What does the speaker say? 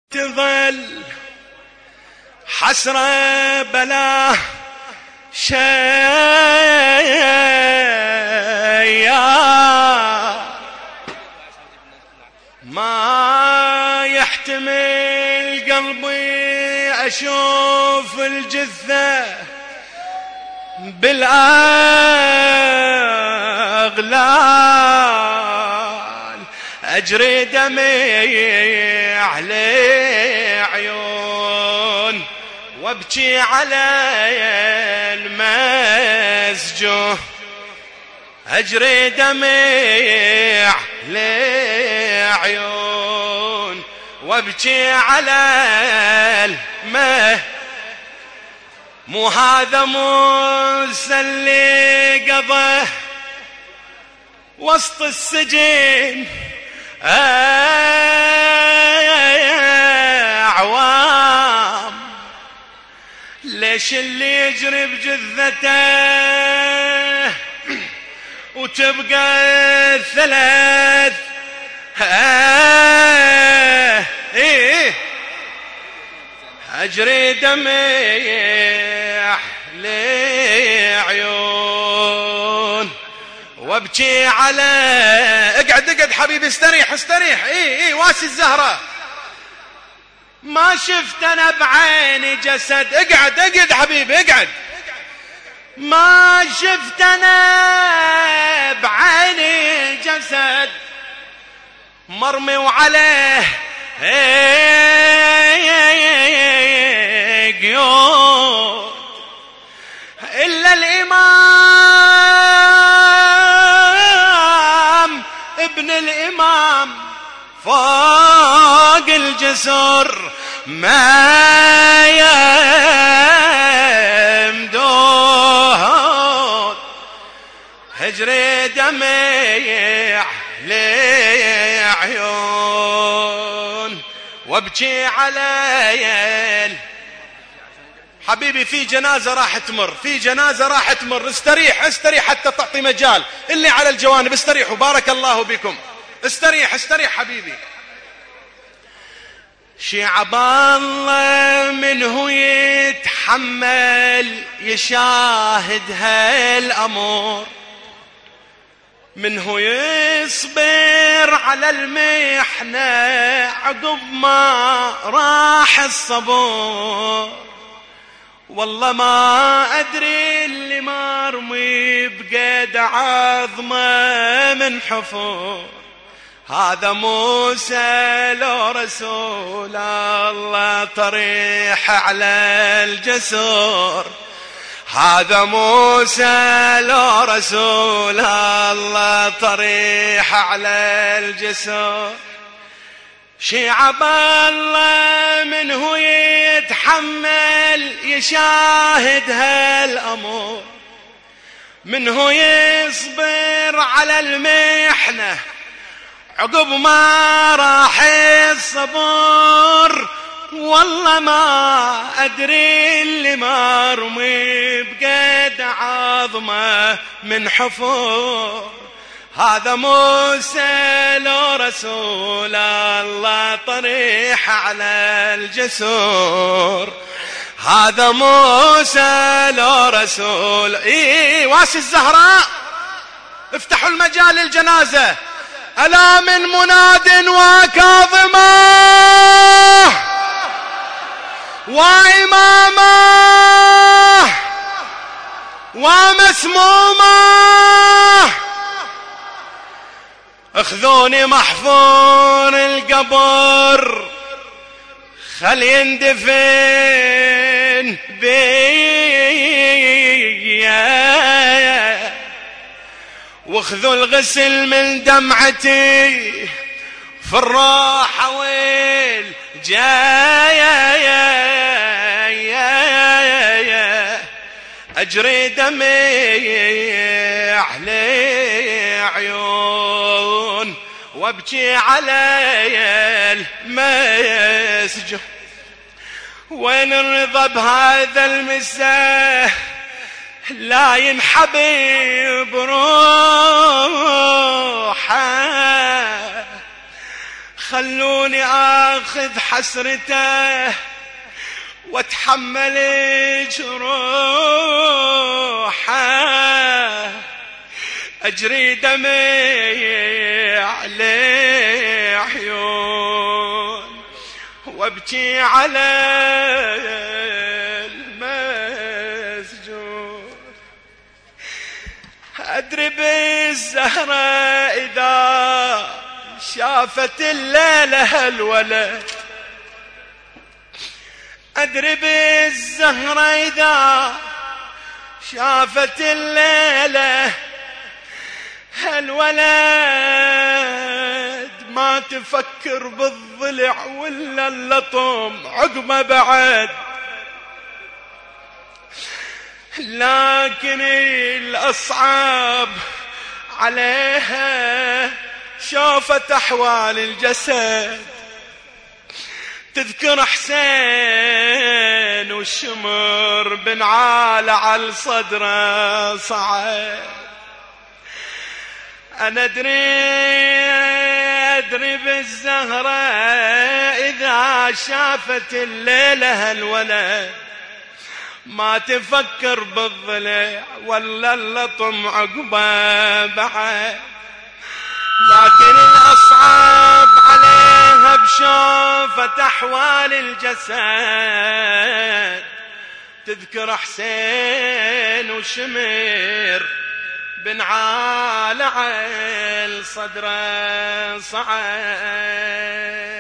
تظل حسرة بلا شيء ما يحتمل قلبي أشوف الجثة بالأغلال أجري دمي على عيون وابكي على المسجون أجري دمي على عيون وابكي على مو هذا موسى اللي قضى وسط السجن أعوام ليش اللي يجري بجثته وتبقى ثلاث أجري دمع لعيون وابكي على اقعد حبيبي استريح واسي الزهرة ما شفت انا بعيني جسد اقعد حبيبي اقعد ما شفت انا بعيني جسد مرمي وعليه قيود إلا الإمام ابن الإمام فوق الجسر ما يمدود هجري دمع لعيون وابكي على حبيبي في جنازة راح تمر استريح حتى تعطي مجال اللي على الجوانب استريحوا بارك الله بكم استريح حبيبي شعب الله منه يتحمل يشاهد هالأمور منه يصبر على المحنة عقب ما راح الصبور والله ما أدري اللي مرمي بقد عظمه من حفور هذا موسى لو رسول الله طريح على الجسور هذا موسى لو رسول الله طريح على الجسور شعب الله منه يتحمل يشاهد هالأمور منه يصبر على المحنة عقب ما راح الصبر والله ما أدري اللي مرمي بقد عظمه من حفور هذا موسى لو رسول الله طريح على الجسور هذا موسى لو رسول واسي الزهراء افتحوا المجال للجنازة ألا من مناد وكاظمة وإمامة ومسمومة اخذوني محفور القبر خل يندفن بيا واخذوا الغسل من دمعتي في الراحة والجاية أجري دمي على عيون وابكي على المسجد وين الرضا بهذا المساء لا ينحبب روحه خلوني آخذ حسرته واتحمل جروحه، أجري دمي على عيون وابكي على المسجون. أدري بالزهرة إذا شافت الليلة هالولد، أدري بالزهرة إذا شافت الليلة هالولد ما تفكر بالضلع ولا اللطم عقبه بعد. لكن الأصعب عليها شافت أحوال الجسد، تذكر حسين والشمر بن عال على صدره صعد. أنا أدري بالزهرة إذا شافت الليلة هالولد ما تفكر بالضلع ولا اللطم عقبه بعد. لكن الأصعب عليها بشوفة أحوال الجسد، تذكر حسين وشمر بن عال صدره صعد.